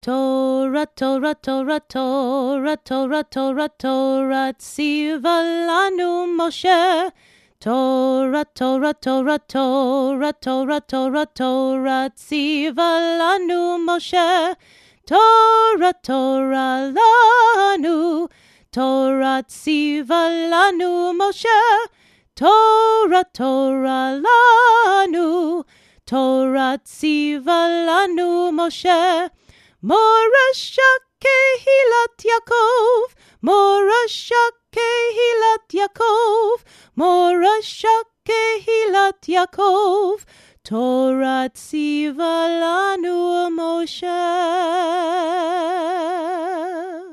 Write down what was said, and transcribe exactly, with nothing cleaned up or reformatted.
Torah, Torah, Torah, Torah, Torah, Torah, Torah, tziva lanu Moshe. Torah, Torah, Torah, Torah, Torah, Torah, Torah, tziva lanu Moshe. Torah, Torah lanu, Torah tziva lanu Moshe. Torah, Torah lanu, Torah tziva lanu Moshe. Morasha kehilat Yaakov, Morasha kehilat Yaakov, Morasha kehilat Yaakov, Torah tziva lanu Moshe.